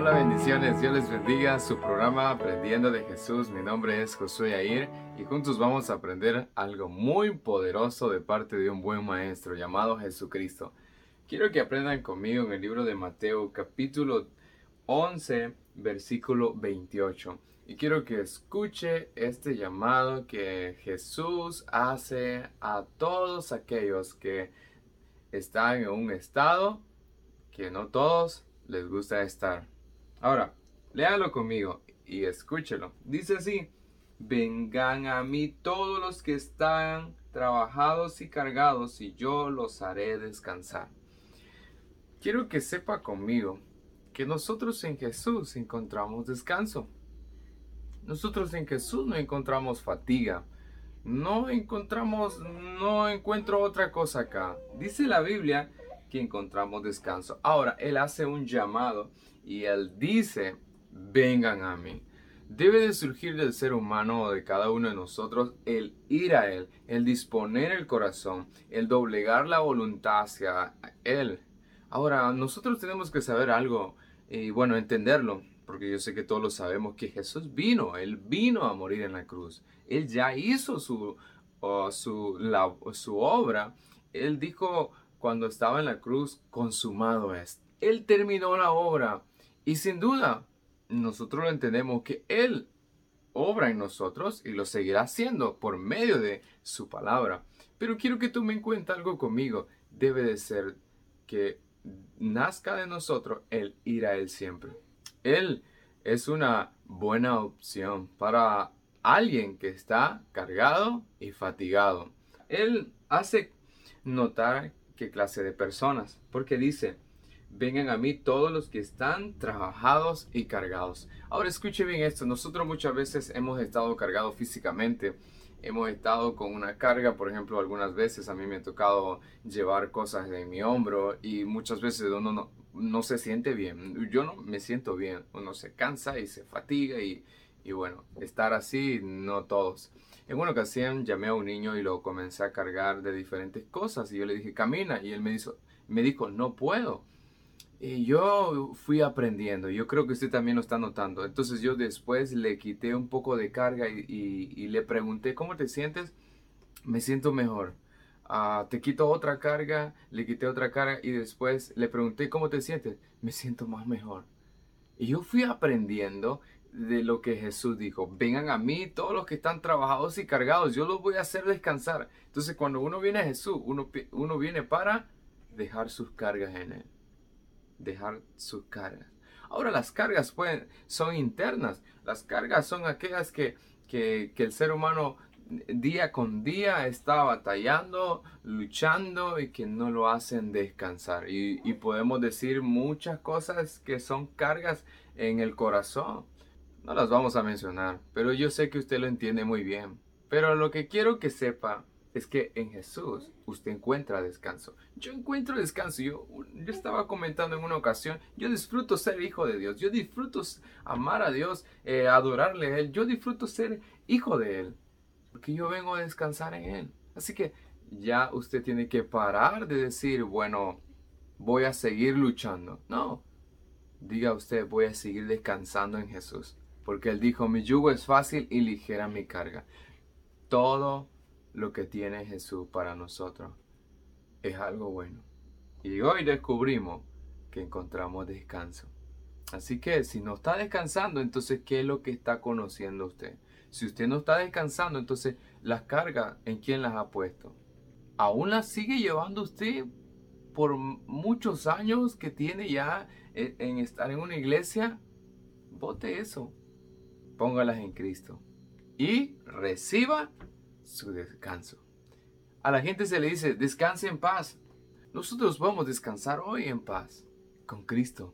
Hola, bendiciones, Dios les bendiga. Su programa Aprendiendo de Jesús. Mi nombre es Josué Yair y juntos vamos a aprender algo muy poderoso de parte de un buen maestro llamado Jesucristo. Quiero que aprendan conmigo en el libro de Mateo, capítulo 11, versículo 28. Y quiero que escuche este llamado que Jesús hace a todos aquellos que están en un estado que no todos les gusta estar. Ahora, léalo conmigo y escúchelo. Dice así: vengan a mí todos los que están trabajados y cargados, y yo los haré descansar. Quiero que sepa conmigo que nosotros en Jesús encontramos descanso. Nosotros en Jesús no encontramos fatiga. No encuentro otra cosa acá. Dice la Biblia que encontramos descanso. Ahora, Él hace un llamado y Él dice: vengan a mí. Debe de surgir del ser humano o de cada uno de nosotros el ir a Él, el disponer el corazón, el doblegar la voluntad hacia Él. Ahora, nosotros tenemos que saber algo y entenderlo, porque yo sé que todos lo sabemos, que Jesús vino, Él vino a morir en la cruz. Él ya hizo su obra. Él dijo cuando estaba en la cruz: consumado es. Él terminó la obra y sin duda nosotros lo entendemos que Él obra en nosotros y lo seguirá haciendo por medio de su palabra. Pero quiero que tome en cuenta algo conmigo. Debe de ser que nazca de nosotros el ir a Él siempre. Él es una buena opción para alguien que está cargado y fatigado. Él hace notar qué clase de personas, porque dice: vengan a mí todos los que están trabajados y cargados. Ahora escuche bien esto. Nosotros muchas veces hemos estado cargados físicamente. Hemos estado con una carga, por ejemplo, algunas veces a mí me ha tocado llevar cosas en mi hombro y muchas veces uno no se siente bien. Yo no me siento bien. Uno se cansa y se fatiga y estar así, no todos. En una ocasión llamé a un niño y lo comencé a cargar de diferentes cosas y yo le dije: camina, y él me dijo: no puedo. Y yo fui aprendiendo. Yo creo que usted también lo está notando. Entonces yo después le quité un poco de carga y le pregunté: ¿cómo te sientes? Me siento mejor. Te quito otra carga, le quité otra carga y después le pregunté: ¿cómo te sientes? Me siento más mejor. Y yo fui aprendiendo de lo que Jesús dijo: vengan a mí todos los que están trabajados y cargados, yo los voy a hacer descansar. Entonces cuando uno viene a Jesús, uno viene para dejar sus cargas en Él. Dejar sus cargas. Ahora, las cargas son internas. Las cargas son aquellas que el ser humano día con día está batallando, luchando y que no lo hacen descansar. Y podemos decir muchas cosas que son cargas en el corazón. No las vamos a mencionar, pero yo sé que usted lo entiende muy bien. Pero lo que quiero que sepa es que en Jesús usted encuentra descanso. Yo encuentro descanso. Yo estaba comentando en una ocasión: yo disfruto ser hijo de Dios. Yo disfruto amar a Dios, adorarle a Él. Yo disfruto ser hijo de Él, porque yo vengo a descansar en Él. Así que ya usted tiene que parar de decir: voy a seguir luchando. No, diga usted: voy a seguir descansando en Jesús, porque Él dijo: mi yugo es fácil y ligera mi carga. Todo lo que tiene Jesús para nosotros es algo bueno. Y hoy descubrimos que encontramos descanso. Así que si no está descansando, entonces ¿qué es lo que está conociendo usted? Si usted no está descansando, entonces las cargas, ¿en quién las ha puesto? ¿Aún las sigue llevando usted por muchos años que tiene ya en estar en una iglesia? Bote eso. Póngalas en Cristo y reciba su descanso. A la gente se le dice: descanse en paz. Nosotros vamos a descansar hoy en paz. Con Cristo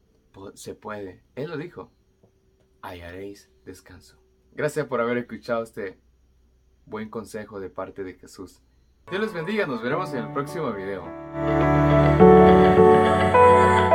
se puede. Él lo dijo: hallaréis descanso. Gracias por haber escuchado este buen consejo de parte de Jesús. Dios les bendiga. Nos veremos en el próximo video.